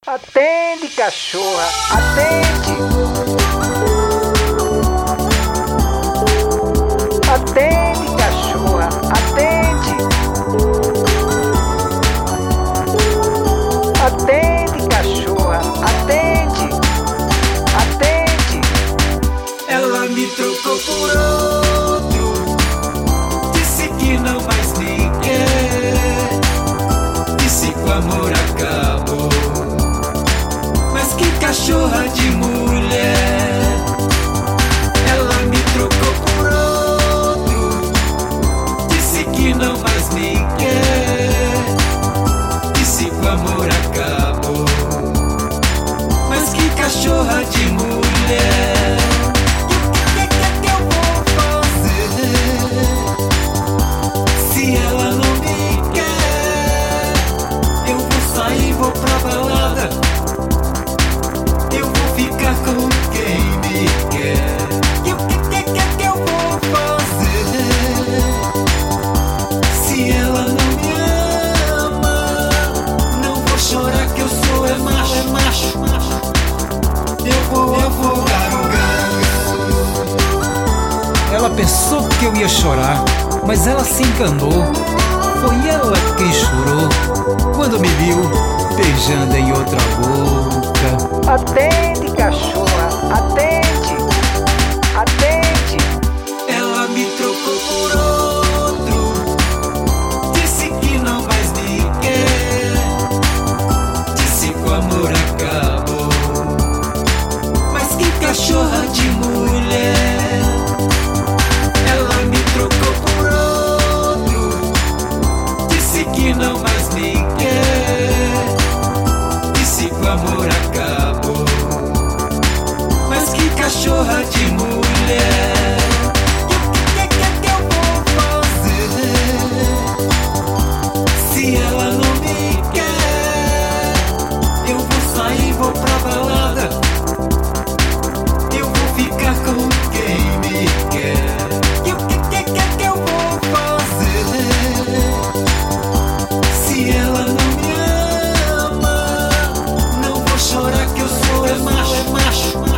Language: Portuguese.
Atende, cachorra, atende. Atende, cachorra, atende. Atende, cachorra, atende. Atende. Ela me trocou por outro, disse que não mais me quer, disse que o amor acabou. Mas que cachorra de mulher. Ela me trocou por outro, disse que não mais me quer, disse que o amor acabou. Mas que cachorra de mulher. E o que eu vou fazer se ela não me quer? Eu vou sair, vou pra balada, eu vou ficar com quem me quer. E o que eu vou fazer se ela não me ama? Não vou chorar que eu sou macho. Eu vou afogar o ganso. Ela pensou que eu ia chorar, mas ela se enganou. Foi ela quem chorou quando me viu beijando em outra boca. Atende, cachorra, atende. Atende. Ela me trocou por outro, disse que não mais me quer, disse que o amor acabou. Mas que cachorra de mulher. Ela me trocou por outro, disse que não mais me quer, disse que o amor acabou. Mas que cachorra de mulher. E o que eu vou fazer se ela não me quer? Eu vou sair, vou pra balada, eu vou ficar com quem me quer. E o que eu vou fazer se ela não me ama? Não vou chorar que eu sou macho.